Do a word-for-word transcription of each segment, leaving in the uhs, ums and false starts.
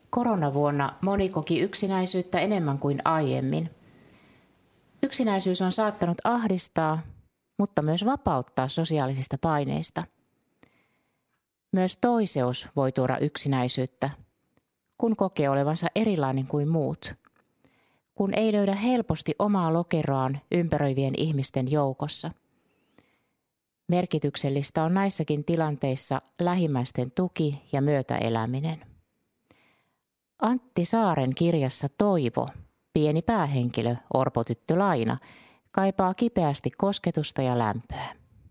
Koronavuonna moni koki yksinäisyyttä enemmän kuin aiemmin. Yksinäisyys on saattanut ahdistaa, mutta myös vapauttaa sosiaalisista paineista. Myös toiseus voi tuoda yksinäisyyttä, kun kokee olevansa erilainen kuin muut, kun ei löydä helposti omaa lokeroaan ympäröivien ihmisten joukossa. Merkityksellistä on näissäkin tilanteissa lähimmäisten tuki ja myötäeläminen. Antti Saaren kirjassa Toivo, pieni päähenkilö, orpotyttö Laina, kaipaa kipeästi kosketusta ja lämpöä.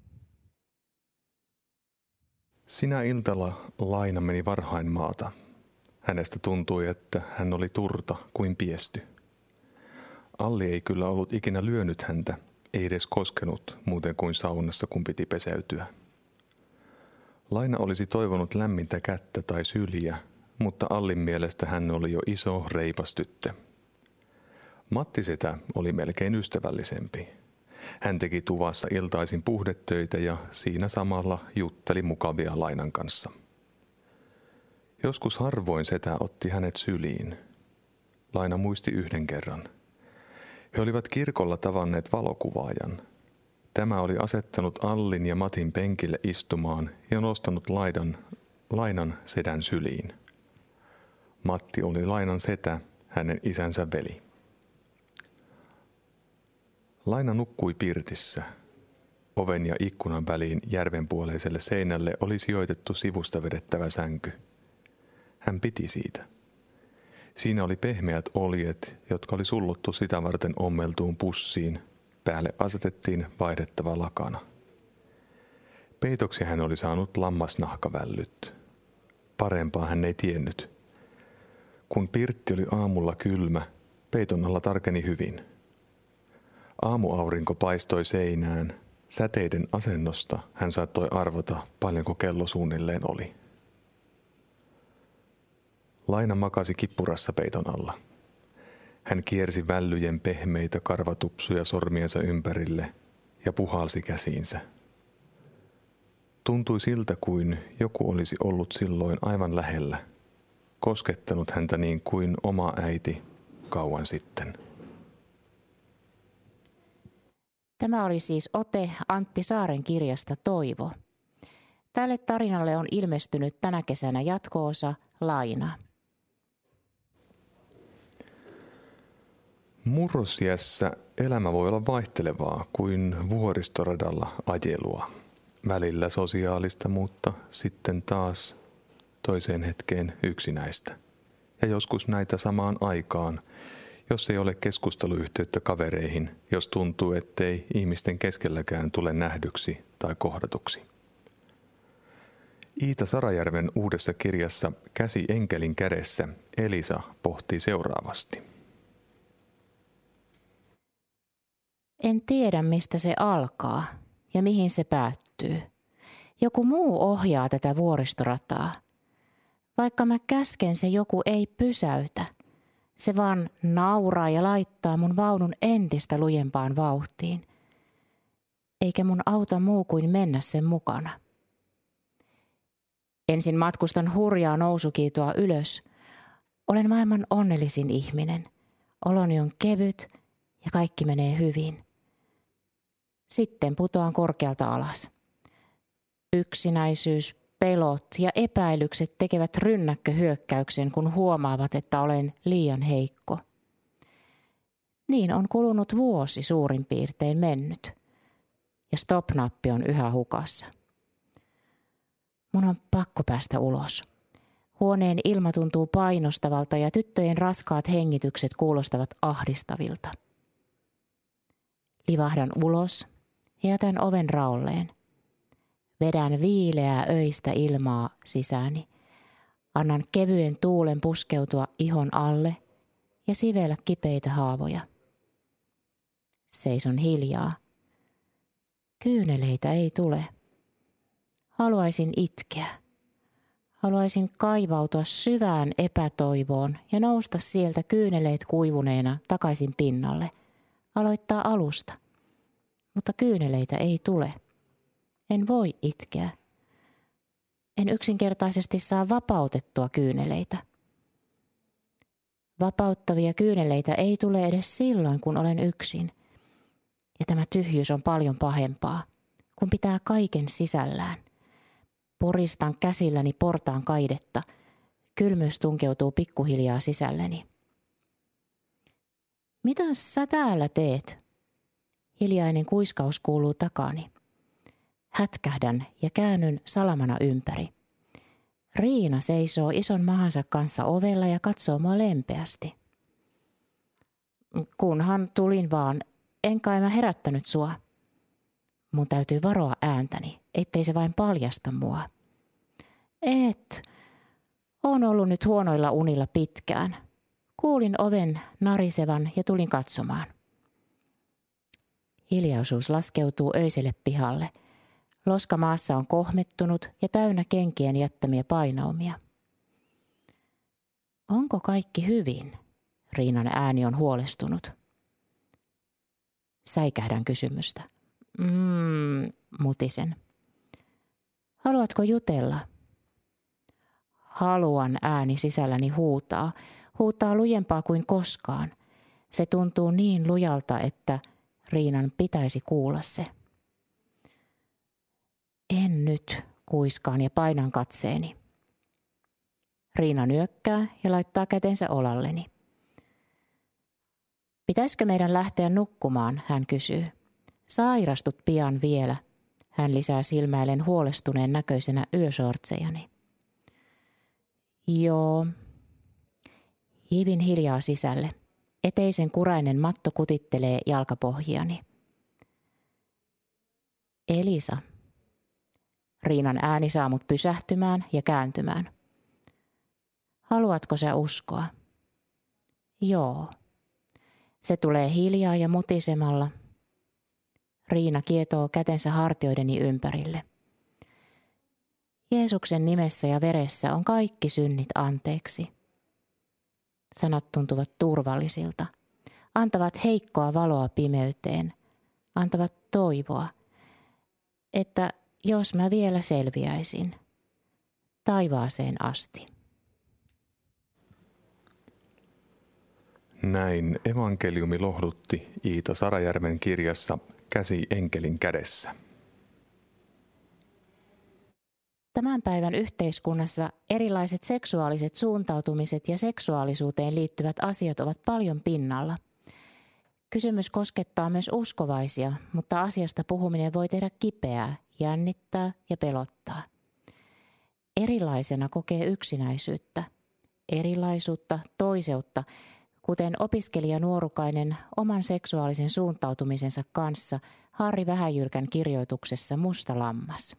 Sinä iltalla Laina meni varhain maata. Hänestä tuntui, että hän oli turta kuin piesty. Alli ei kyllä ollut ikinä lyönyt häntä, ei edes koskenut muuten kuin saunassa, kun piti peseytyä. Laina olisi toivonut lämmintä kättä tai syliä, mutta Allin mielestä hän oli jo iso, reipas tyttö. Matti setä oli melkein ystävällisempi. Hän teki tuvassa iltaisin puhdetöitä ja siinä samalla jutteli mukavia Lainan kanssa. Joskus harvoin setä otti hänet syliin. Laina muisti yhden kerran. He olivat kirkolla tavanneet valokuvaajan. Tämä oli asettanut Allin ja Matin penkille istumaan ja nostanut Lainan, Lainan sedän syliin. Matti oli Lainan setä, hänen isänsä veli. Laina nukkui pirtissä. Oven ja ikkunan väliin järvenpuoleiselle seinälle oli sijoitettu sivusta vedettävä sänky. Hän piti siitä. Siinä oli pehmeät oljet, jotka oli sullottu sitä varten ommeltuun pussiin. Päälle asetettiin vaihdettava lakana. Peitoksi hän oli saanut lammasnahkavällyt. Parempaa hän ei tiennyt. Kun pirtti oli aamulla kylmä, peiton alla tarkeni hyvin. Aamuaurinko paistoi seinään. Säteiden asennosta hän saattoi arvata, paljonko kello suunnilleen oli. Laina makasi kippurassa peiton alla. Hän kiersi vällyjen pehmeitä karvatupsuja sormiensa ympärille ja puhalsi käsiinsä. Tuntui siltä, kuin joku olisi ollut silloin aivan lähellä, koskettanut häntä niin kuin oma äiti kauan sitten. Tämä oli siis ote Antti Saaren kirjasta Toivo. Tälle tarinalle on ilmestynyt tänä kesänä jatko-osa Laina. Murrosiässä elämä voi olla vaihtelevaa kuin vuoristoradalla ajelua. Välillä sosiaalista, mutta sitten taas toiseen hetkeen yksinäistä. Ja joskus näitä samaan aikaan, jos ei ole keskusteluyhteyttä kavereihin, jos tuntuu, ettei ihmisten keskelläkään tule nähdyksi tai kohdatuksi. Iita Sarajärven uudessa kirjassa Käsi enkelin kädessä Elisa pohtii seuraavasti. En tiedä, mistä se alkaa ja mihin se päättyy. Joku muu ohjaa tätä vuoristorataa. Vaikka mä käsken, se joku ei pysäytä. Se vaan nauraa ja laittaa mun vaunun entistä lujempaan vauhtiin. Eikä mun auta muu kuin mennä sen mukana. Ensin matkustan hurjaa nousukiitoa ylös. Olen maailman onnellisin ihminen. Oloni on kevyt ja kaikki menee hyvin. Sitten putoan korkealta alas. Yksinäisyys, pelot ja epäilykset tekevät rynnäkköhyökkäyksen, kun huomaavat, että olen liian heikko. Niin on kulunut vuosi suurin piirtein mennyt. Ja stop-nappi on yhä hukassa. Mun on pakko päästä ulos. Huoneen ilma tuntuu painostavalta ja tyttöjen raskaat hengitykset kuulostavat ahdistavilta. Livahdan ulos ja jätän oven raolleen. Vedän viileää öistä ilmaa sisääni. Annan kevyen tuulen puskeutua ihon alle ja sivellä kipeitä haavoja. Seison hiljaa. Kyyneleitä ei tule. Haluaisin itkeä. Haluaisin kaivautua syvään epätoivoon ja nousta sieltä kyyneleet kuivuneena takaisin pinnalle. Aloittaa alusta. Mutta kyyneleitä ei tule. En voi itkeä. En yksinkertaisesti saa vapautettua kyyneleitä. Vapauttavia kyyneleitä ei tule edes silloin, kun olen yksin. Ja tämä tyhjyys on paljon pahempaa, kun pitää kaiken sisällään. Poristan käsilläni portaan kaidetta. Kylmyys tunkeutuu pikkuhiljaa sisälleni. Mitä sä täällä teet? Hiljainen kuiskaus kuuluu takani. Hätkähdän ja käännyn salamana ympäri. Riina seisoo ison mahansa kanssa ovella ja katsoo mua lempeästi. Kunhan tulin vaan, en kai mä herättänyt sua. Mun täytyy varoa ääntäni, ettei se vain paljasta mua. Et, oon ollut nyt huonoilla unilla pitkään. Kuulin oven narisevan ja tulin katsomaan. Hiljaisuus laskeutuu öiselle pihalle. Loska maassa on kohmettunut ja täynnä kenkien jättämiä painaumia. Onko kaikki hyvin? Riinan ääni on huolestunut. Säikähdän kysymystä. Mm, mutisen. Haluatko jutella? Haluan, ääni sisälläni huutaa. Huutaa lujempaa kuin koskaan. Se tuntuu niin lujalta, että Riinan pitäisi kuulla se. En nyt, kuiskaan ja painan katseeni. Riina nyökkää ja laittaa kätensä olalleni. Pitäisikö meidän lähteä nukkumaan, hän kysyy. Sairastut pian vielä, hän lisää silmäilen huolestuneen näköisenä yösortsejani. Joo. Hiivin hiljaa sisälle. Eteisen kurainen matto kutittelee jalkapohjiani. Elisa. Riinan ääni saa mut pysähtymään ja kääntymään. Haluatko sä uskoa? Joo. Se tulee hiljaa ja mutisemalla. Riina kietoo kätensä hartioideni ympärille. Jeesuksen nimessä ja veressä on kaikki synnit anteeksi. Sanat tuntuvat turvallisilta. Antavat heikkoa valoa pimeyteen. Antavat toivoa, että jos mä vielä selviäisin taivaaseen asti. Näin evankeliumi lohdutti Iita Sarajärven kirjassa Käsi enkelin kädessä. Tämän päivän yhteiskunnassa erilaiset seksuaaliset suuntautumiset ja seksuaalisuuteen liittyvät asiat ovat paljon pinnalla. Kysymys koskettaa myös uskovaisia, mutta asiasta puhuminen voi tehdä kipeää, jännittää ja pelottaa. Erilaisena kokee yksinäisyyttä, erilaisuutta, toiseutta, kuten opiskelija Nuorukainen oman seksuaalisen suuntautumisensa kanssa Harri Vähäjyrkän kirjoituksessa Musta lammas.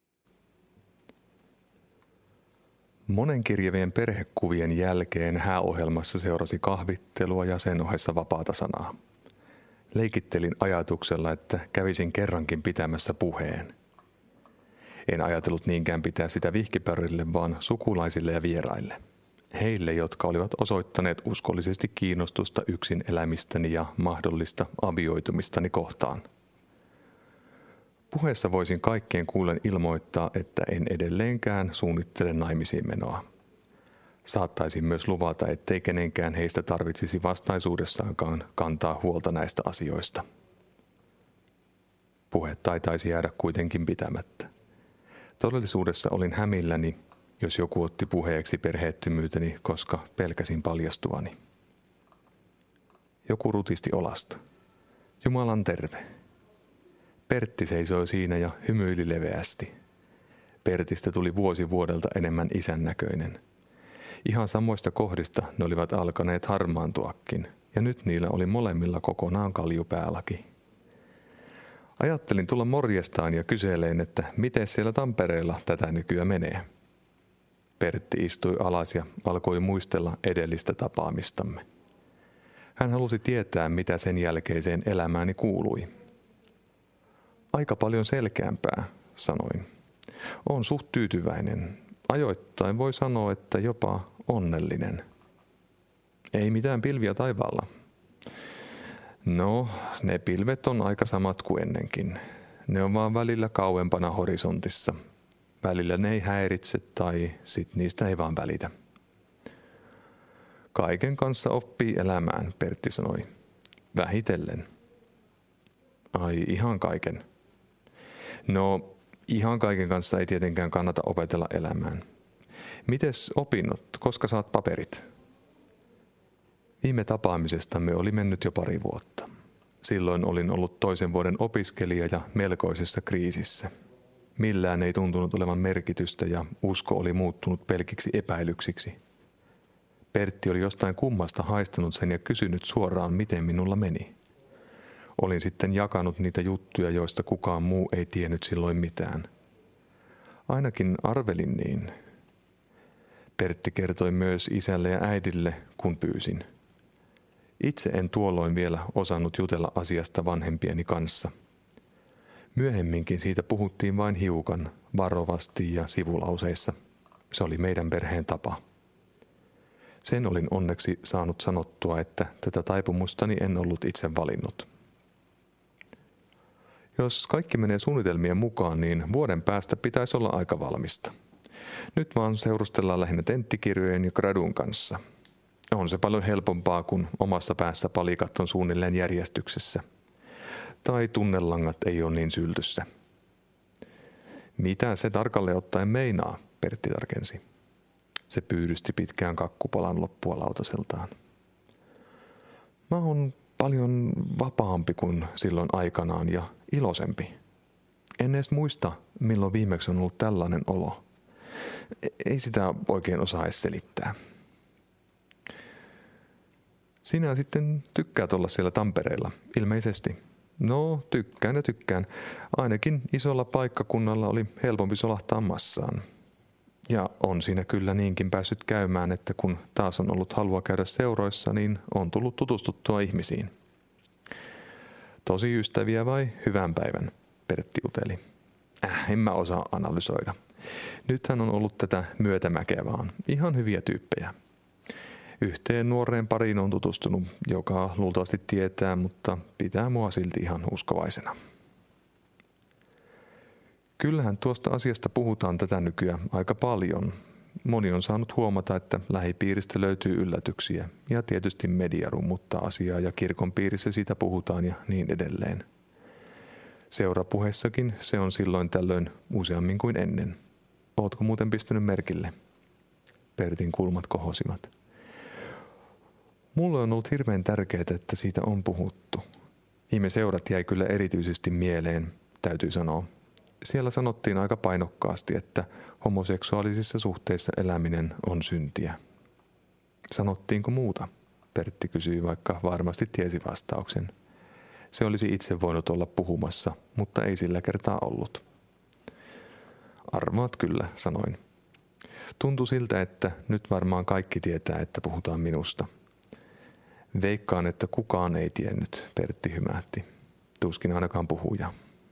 Monenkirjavien perhekuvien jälkeen hääohjelmassa seurasi kahvittelua ja sen ohessa vapaata sanaa. Leikittelin ajatuksella, että kävisin kerrankin pitämässä puheen. En ajatellut niinkään pitää sitä vihkipärille, vaan sukulaisille ja vieraille. Heille, jotka olivat osoittaneet uskollisesti kiinnostusta yksin elämistäni ja mahdollista avioitumistani kohtaan. Puheessa voisin kaikkien kuullen ilmoittaa, että en edelleenkään suunnittele naimisiin menoa. Saattaisin myös luvata, ettei kenenkään heistä tarvitsisi vastaisuudessaankaan kantaa huolta näistä asioista. Puhe taitaisi jäädä kuitenkin pitämättä. Todellisuudessa olin hämilläni, jos joku otti puheeksi perheettömyyteni, koska pelkäsin paljastuvani. Joku rutisti olasta. Jumalan terve. Pertti seisoi siinä ja hymyili leveästi. Pertistä tuli vuosi vuodelta enemmän isän näköinen. Ihan samoista kohdista ne olivat alkaneet harmaantuakin, ja nyt niillä oli molemmilla kokonaan kalju päälläkin. Ajattelin tulla morjestaan ja kyseleen, että miten siellä Tampereella tätä nykyä menee. Pertti istui alas ja alkoi muistella edellistä tapaamistamme. Hän halusi tietää, mitä sen jälkeiseen elämääni kuului. Aika paljon selkeämpää, sanoin. Olen suht tyytyväinen. Ajoittain voi sanoa, että jopa onnellinen. Ei mitään pilviä taivaalla. No, ne pilvet on aika samat kuin ennenkin. Ne on vaan välillä kauempana horisontissa. Välillä ne ei häiritse tai sit niistä ei vaan välitä. Kaiken kanssa oppii elämään, Pertti sanoi. Vähitellen. Ai, ihan kaiken. No, ihan kaiken kanssa ei tietenkään kannata opetella elämään. Mites opinnot? Koska saat paperit? Viime tapaamisestamme oli mennyt jo pari vuotta. Silloin olin ollut toisen vuoden opiskelija ja melkoisessa kriisissä. Millään ei tuntunut olevan merkitystä ja usko oli muuttunut pelkiksi epäilyksiksi. Pertti oli jostain kummasta haistanut sen ja kysynyt suoraan, miten minulla meni. Olin sitten jakanut niitä juttuja, joista kukaan muu ei tiennyt silloin mitään. Ainakin arvelin niin. Pertti kertoi myös isälle ja äidille, kun pyysin. Itse en tuolloin vielä osannut jutella asiasta vanhempieni kanssa. Myöhemminkin siitä puhuttiin vain hiukan, varovasti ja sivulauseissa. Se oli meidän perheen tapa. Sen olin onneksi saanut sanottua, että tätä taipumustani en ollut itse valinnut. Jos kaikki menee suunnitelmien mukaan, niin vuoden päästä pitäisi olla aika valmista. Nyt vaan seurustellaan lähinnä tenttikirjojen ja gradun kanssa. On se paljon helpompaa, kun omassa päässä palikat on suunnilleen järjestyksessä. Tai tunnelangat ei ole niin syltyssä. Mitä se tarkalleen ottaen meinaa, Pertti tarkensi. Se pyydysti pitkään kakkupalan loppua lautaseltaan. Mä oon paljon vapaampi kuin silloin aikanaan ja iloisempi. En edes muista, milloin viimeksi on ollut tällainen olo. Ei sitä oikein osaa edes selittää. Sinä sitten tykkäät olla siellä Tampereella, ilmeisesti. No, tykkään ja tykkään. Ainakin isolla paikkakunnalla oli helpompi solahtaa massaan. Ja on siinä kyllä niinkin päässyt käymään, että kun taas on ollut halua käydä seuroissa, niin on tullut tutustuttua ihmisiin. Tosi ystäviä vai hyvän päivän, Pertti uteli. Äh, en mä osaa analysoida. Nythän on ollut tätä myötämäkeä vaan. Ihan hyviä tyyppejä. Yhteen nuoreen pariin on tutustunut, joka luultavasti tietää, mutta pitää mua silti ihan uskovaisena. Kyllähän tuosta asiasta puhutaan tätä nykyään aika paljon. Moni on saanut huomata, että lähipiiristä löytyy yllätyksiä ja tietysti media rummuttaa asiaa ja kirkon piirissä siitä puhutaan ja niin edelleen. Seurapuheessakin se on silloin tällöin useammin kuin ennen. Ootko muuten pistänyt merkille? Pertin kulmat kohosivat. Mulle on ollut hirveän tärkeää, että siitä on puhuttu. Viime seurat jäi kyllä erityisesti mieleen, täytyy sanoa. Siellä sanottiin aika painokkaasti, että homoseksuaalisissa suhteissa eläminen on syntiä. Sanottiinko muuta? Pertti kysyi, vaikka varmasti tiesi vastauksen. Se olisi itse voinut olla puhumassa, mutta ei sillä kertaa ollut. Arvaat kyllä, sanoin. Tuntui siltä, että nyt varmaan kaikki tietää, että puhutaan minusta. Veikkaan, että kukaan ei tiennyt, Pertti hymähti. Tuskin ainakaan puhuja.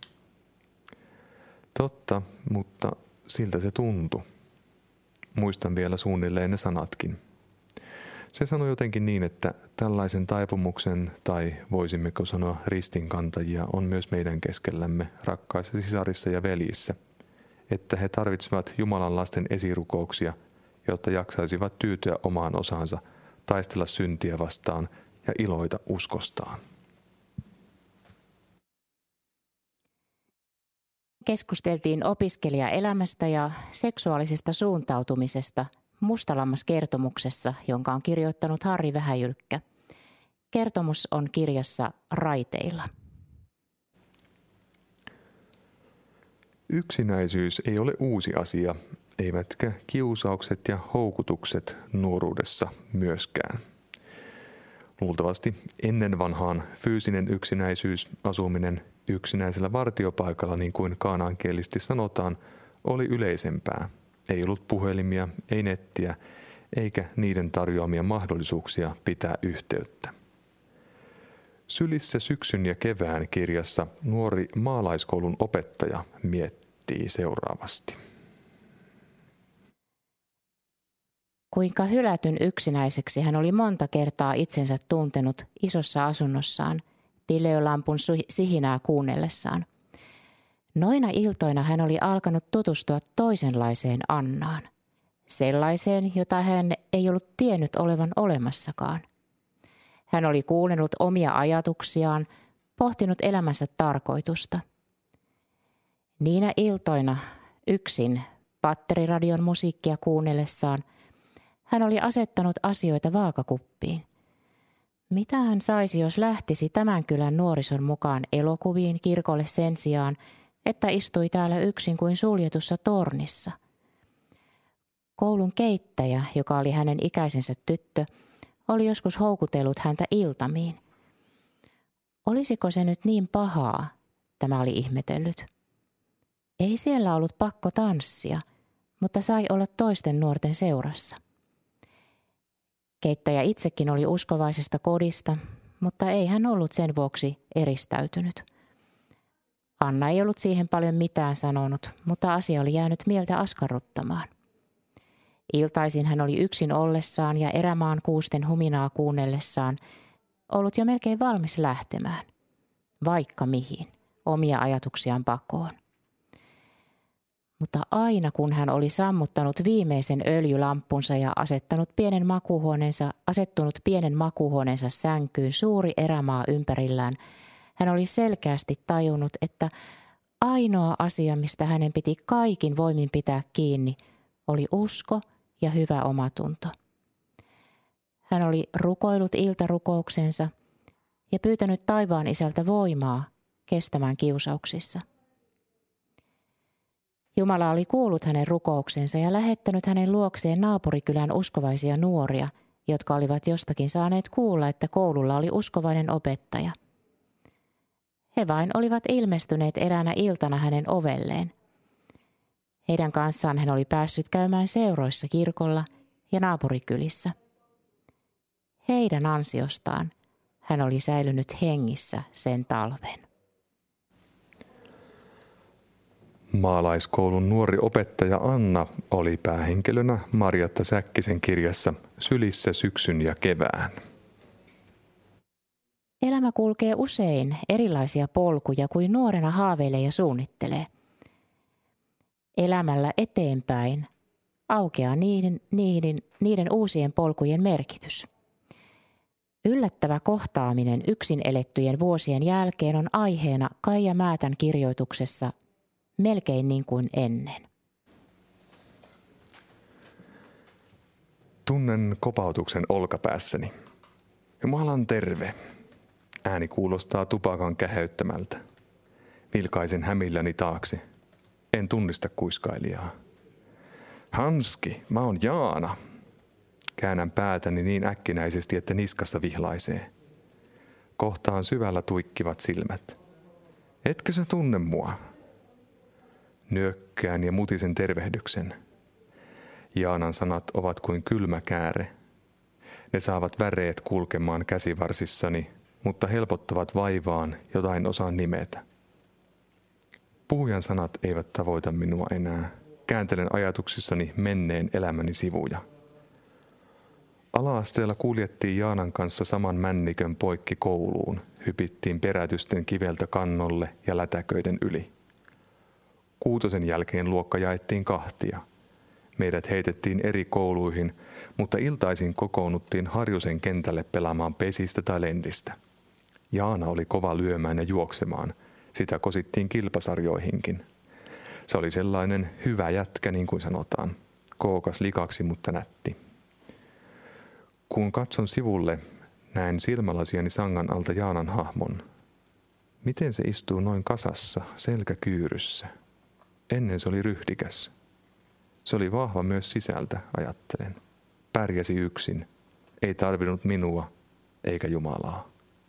Totta, mutta siltä se tuntui. Muistan vielä suunnilleen ne sanatkin. Se sanoi jotenkin niin, että tällaisen taipumuksen, tai voisimmeko sanoa ristinkantajia, on myös meidän keskellämme, rakkaissa sisarissa ja veljissä, että he tarvitsevat Jumalan lasten esirukouksia, jotta jaksaisivat tyytyä omaan osaansa, taistella syntiä vastaan ja iloita uskostaan. Keskusteltiin opiskelijaelämästä ja seksuaalisesta suuntautumisesta Mustalammas-kertomuksessa, jonka on kirjoittanut Harri Vähäjylkkä. Kertomus on kirjassa Raiteilla. Yksinäisyys ei ole uusi asia, eivätkä kiusaukset ja houkutukset nuoruudessa myöskään. Luultavasti ennen vanhaan fyysinen yksinäisyys, asuminen yksinäisellä vartiopaikalla, niin kuin kaanaankielisesti sanotaan, oli yleisempää. Ei ollut puhelimia, ei nettiä, eikä niiden tarjoamia mahdollisuuksia pitää yhteyttä. Sylissä syksyn ja kevään kirjassa nuori maalaiskoulun opettaja miettii seuraavasti. Kuinka hylätyn yksinäiseksi hän oli monta kertaa itsensä tuntenut isossa asunnossaan, tileolampun sihinää kuunnellessaan. Noina iltoina hän oli alkanut tutustua toisenlaiseen Annaan. Sellaiseen, jota hän ei ollut tiennyt olevan olemassakaan. Hän oli kuunnellut omia ajatuksiaan, pohtinut elämänsä tarkoitusta. Niinä iltoina yksin patteriradion musiikkia kuunnellessaan hän oli asettanut asioita vaakakuppiin. Mitä hän saisi, jos lähtisi tämän kylän nuorison mukaan elokuviin kirkolle sen sijaan, että istui täällä yksin kuin suljetussa tornissa? Koulun keittäjä, joka oli hänen ikäisensä tyttö, oli joskus houkutellut häntä iltamiin. Olisiko se nyt niin pahaa, tämä oli ihmetellyt. Ei siellä ollut pakko tanssia, mutta sai olla toisten nuorten seurassa. Keittäjä itsekin oli uskovaisesta kodista, mutta ei hän ollut sen vuoksi eristäytynyt. Anna ei ollut siihen paljon mitään sanonut, mutta asia oli jäänyt mieltä askarruttamaan. Iltaisin hän oli yksin ollessaan ja erämaan kuusten huminaa kuunnellessaan ollut jo melkein valmis lähtemään, vaikka mihin, omia ajatuksiaan pakoon. Mutta aina kun hän oli sammuttanut viimeisen öljylamppunsa ja asettanut pienen makuuhuoneensa, asettunut pienen makuuhuoneensa sänkyyn suuri erämaa ympärillään, hän oli selkeästi tajunnut, että ainoa asia, mistä hänen piti kaikin voimin pitää kiinni, oli usko ja hyvä omatunto. Hän oli rukoillut iltarukouksensa ja pyytänyt taivaan isältä voimaa kestämään kiusauksissa. Jumala oli kuullut hänen rukouksensa ja lähettänyt hänen luokseen naapurikylän uskovaisia nuoria, jotka olivat jostakin saaneet kuulla, että koululla oli uskovainen opettaja. He vain olivat ilmestyneet eräänä iltana hänen ovelleen. Heidän kanssaan hän oli päässyt käymään seuroissa kirkolla ja naapurikylissä. Heidän ansiostaan hän oli säilynyt hengissä sen talven. Maalaiskoulun nuori opettaja Anna oli päähenkilönä Marjatta Säkkisen kirjassa Sylissä syksyn ja kevään. Elämä kulkee usein erilaisia polkuja kuin nuorena haaveilee ja suunnittelee. Elämällä eteenpäin aukeaa niiden, niiden, niiden uusien polkujen merkitys. Yllättävä kohtaaminen yksin elettyjen vuosien jälkeen on aiheena Kaija Määtän kirjoituksessa Melkein niin kuin ennen. Tunnen kopautuksen olkapäässäni. Jumalan terve. Ääni kuulostaa tupakan käheyttämältä. Vilkaisen hämilläni taakse. En tunnista kuiskailijaa. Hanski, mä oon Jaana. Käännän päätäni niin äkkinäisesti, että niskasta vihlaisee. Kohtaan syvällä tuikkivat silmät. Etkö sä tunne mua? Nyökkään ja mutisen tervehdyksen. Jaanan sanat ovat kuin kylmä kääre. Ne saavat väreet kulkemaan käsivarsissani, mutta helpottavat vaivaan, jota en osaa nimetä. Puhujan sanat eivät tavoita minua enää. Kääntelen ajatuksissani menneen elämäni sivuja. Ala-asteella kuljettiin Jaanan kanssa saman männikön poikki kouluun. Hypittiin perätysten kiveltä kannolle ja lätäköiden yli. Kuutosen jälkeen luokka jaettiin kahtia. Meidät heitettiin eri kouluihin, mutta iltaisin kokoonnuttiin Harjusen kentälle pelaamaan pesistä tai lentistä. Jaana oli kova lyömään ja juoksemaan. Sitä kosittiin kilpasarjoihinkin. Se oli sellainen hyvä jätkä, niin kuin sanotaan. Kookas likaksi, mutta nätti. Kun katson sivulle, näen silmälasiani sangan alta Jaanan hahmon. Miten se istuu noin kasassa, selkäkyyryssä? Ennen se oli ryhdikäs. Se oli vahva myös sisältä, ajattelen. Pärjäsi yksin. Ei tarvinnut minua, eikä Jumalaa.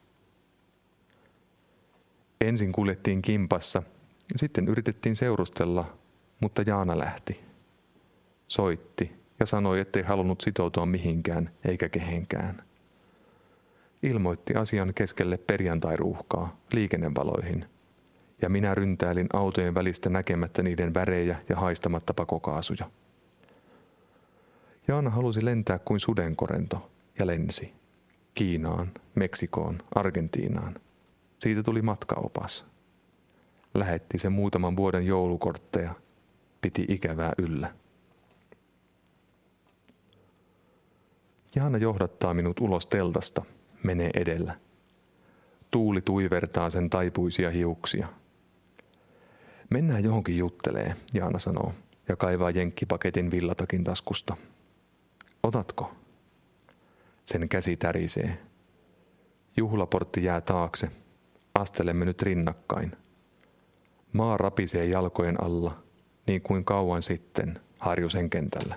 Ensin kuljettiin kimpassa, sitten yritettiin seurustella, mutta Jaana lähti. Soitti ja sanoi, ettei halunnut sitoutua mihinkään eikä kehenkään. Ilmoitti asian keskelle perjantairuuhkaa, liikennevaloihin, ja minä ryntäilin autojen välistä näkemättä niiden värejä ja haistamatta pakokaasuja. Jaana halusi lentää kuin sudenkorento ja lensi. Kiinaan, Meksikoon, Argentiinaan. Siitä tuli matkaopas. Lähetti se muutaman vuoden joulukortteja, piti ikävää yllä. Jaana johdattaa minut ulos teltasta, menee edellä. Tuuli tuivertaa sen taipuisia hiuksia. Mennään johonkin juttelee, Jaana sanoo ja kaivaa jenkkipaketin villatakin taskusta. Otatko? Sen käsi tärisee. Juhlaportti jää taakse. Astelemme nyt rinnakkain. Maa rapisee jalkojen alla, niin kuin kauan sitten Harjusen kentällä.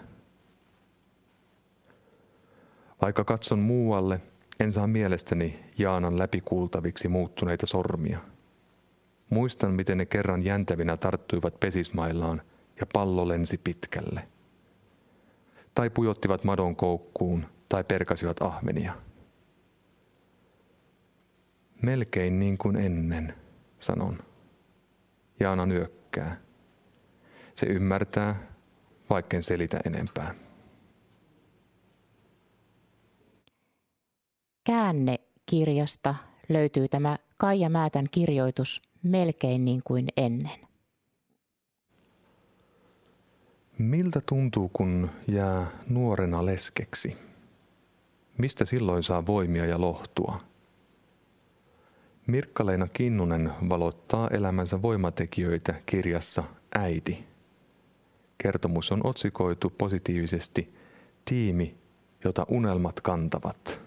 Vaikka katson muualle, en saa mielestäni Jaanan läpikuultaviksi muuttuneita sormia. Muistan, miten ne kerran jäntävinä tarttuivat pesismaillaan ja pallo lensi pitkälle. Tai pujottivat madon koukkuun tai perkasivat ahvenia. Melkein niin kuin ennen, sanon. Jaana nyökkää. Se ymmärtää, vaikken selitä enempää. Käänne-kirjasta löytyy tämä Kaija Määtän kirjoitus Melkein niin kuin ennen. Miltä tuntuu, kun jää nuorena leskeksi? Mistä silloin saa voimia ja lohtua? Mirkka-Leena Kinnunen valottaa elämänsä voimatekijöitä kirjassa Äiti. Kertomus on otsikoitu positiivisesti Tiimi, jota unelmat kantavat.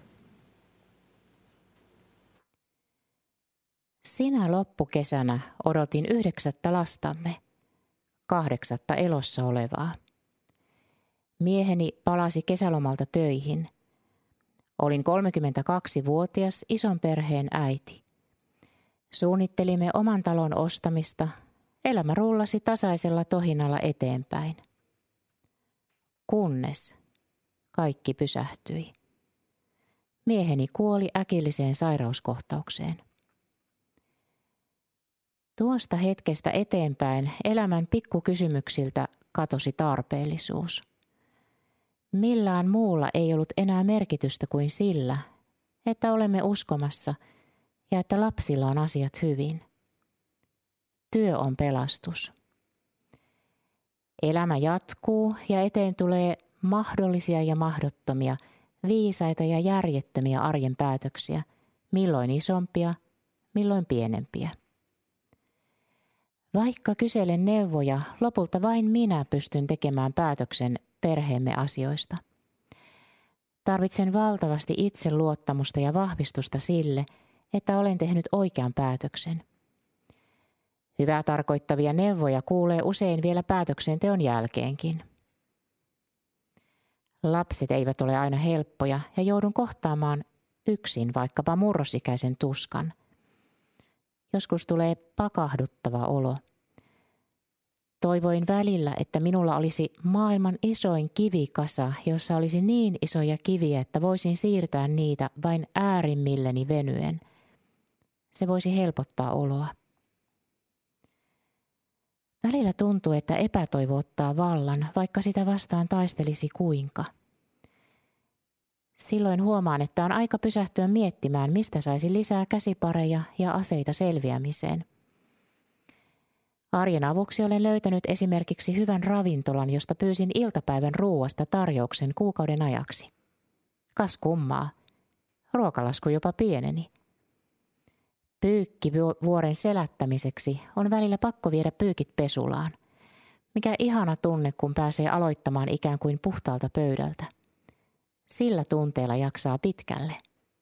Sinä loppukesänä odotin yhdeksättä lastamme, kahdeksatta elossa olevaa. Mieheni palasi kesälomalta töihin. Olin kolmekymmentäkaksivuotias ison perheen äiti. Suunnittelimme oman talon ostamista. Elämä rullasi tasaisella tohinalla eteenpäin. Kunnes kaikki pysähtyi. Mieheni kuoli äkilliseen sairauskohtaukseen. Tuosta hetkestä eteenpäin elämän pikkukysymyksiltä katosi tarpeellisuus. Millään muulla ei ollut enää merkitystä kuin sillä, että olemme uskomassa ja että lapsilla on asiat hyvin. Työ on pelastus. Elämä jatkuu ja eteen tulee mahdollisia ja mahdottomia, viisaita ja järjettömiä arjen päätöksiä, milloin isompia, milloin pienempiä. Vaikka kyselen neuvoja, lopulta vain minä pystyn tekemään päätöksen perheemme asioista. Tarvitsen valtavasti itseluottamusta ja vahvistusta sille, että olen tehnyt oikean päätöksen. Hyvää tarkoittavia neuvoja kuulee usein vielä päätöksenteon jälkeenkin. Lapset eivät ole aina helppoja ja joudun kohtaamaan yksin vaikkapa murrosikäisen tuskan. Joskus tulee pakahduttava olo. Toivoin välillä, että minulla olisi maailman isoin kivikasa, jossa olisi niin isoja kiviä, että voisin siirtää niitä vain äärimmilleni venyen. Se voisi helpottaa oloa. Välillä tuntuu, että epätoivo ottaa vallan, vaikka sitä vastaan taistelisi kuinka. Silloin huomaan, että on aika pysähtyä miettimään, mistä saisi lisää käsipareja ja aseita selviämiseen. Arjen avuksi olen löytänyt esimerkiksi hyvän ravintolan, josta pyysin iltapäivän ruuasta tarjouksen kuukauden ajaksi. Kas kummaa, ruokalasku jopa pieneni. Pyykkivuoren selättämiseksi on välillä pakko viedä pyykit pesulaan. Mikä ihana tunne, kun pääsee aloittamaan ikään kuin puhtaalta pöydältä. Sillä tunteella jaksaa pitkälle.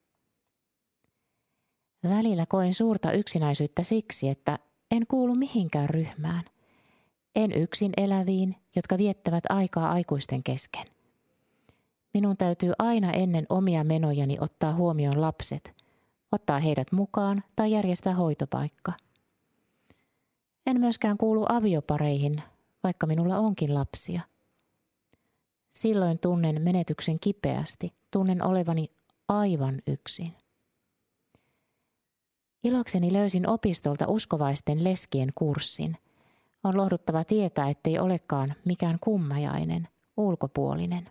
Välillä koen suurta yksinäisyyttä siksi, että en kuulu mihinkään ryhmään. En yksin eläviin, jotka viettävät aikaa aikuisten kesken. Minun täytyy aina ennen omia menojani ottaa huomioon lapset, ottaa heidät mukaan tai järjestää hoitopaikka. En myöskään kuulu aviopareihin, vaikka minulla onkin lapsia. Silloin tunnen menetyksen kipeästi, tunnen olevani aivan yksin. Ilokseni löysin opistolta uskovaisten leskien kurssin. On lohduttava tietää, ettei olekaan mikään kummajainen, ulkopuolinen.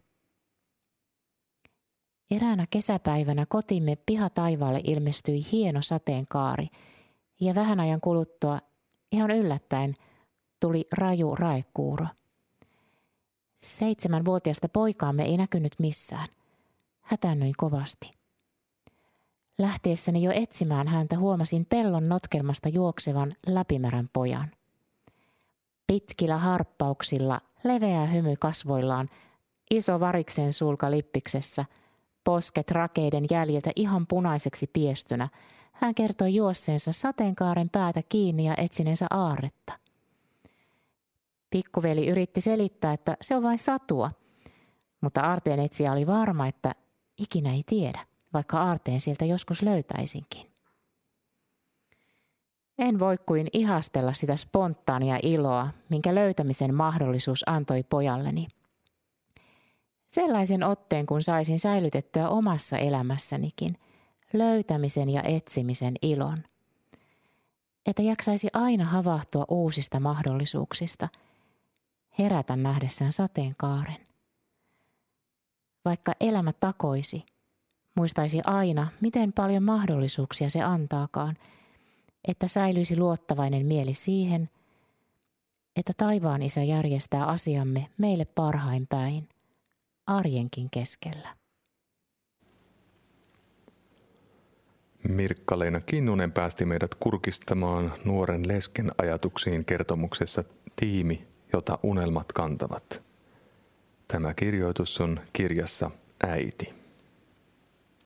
Eräänä kesäpäivänä kotimme pihataivaalle ilmestyi hieno sateenkaari ja vähän ajan kuluttua ihan yllättäen tuli raju raekuuro. Seitsemänvuotiasta poikaamme ei näkynyt missään. hätäännyin kovasti. Lähtiessäni jo etsimään häntä huomasin pellon notkelmasta juoksevan läpimärän pojan. Pitkillä harppauksilla, leveä hymy kasvoillaan, iso variksen sulka lippiksessä, posket rakeiden jäljiltä ihan punaiseksi piestynä, hän kertoi juosseensa sateenkaaren päätä kiinni ja etsineensä aarretta. Pikkuveli yritti selittää, että se on vain satua, mutta aarteen etsijä oli varma, että ikinä ei tiedä, vaikka aarteen sieltä joskus löytäisinkin. En voi kuin ihastella sitä spontaania iloa, minkä löytämisen mahdollisuus antoi pojalleni. Sellaisen otteen, kun saisin säilytettyä omassa elämässänikin, löytämisen ja etsimisen ilon. Että jaksaisi aina havahtua uusista mahdollisuuksista, herätä nähdessään sateenkaaren. Vaikka elämä takoisi, muistaisi aina, miten paljon mahdollisuuksia se antaakaan, että säilyisi luottavainen mieli siihen, että taivaan Isä järjestää asiamme meille parhain päin, arjenkin keskellä. Mirkka-Leena Kinnunen päästi meidät kurkistamaan nuoren lesken ajatuksiin kertomuksessa Tiimi, jota unelmat kantavat. Tämä kirjoitus on kirjassa Äiti.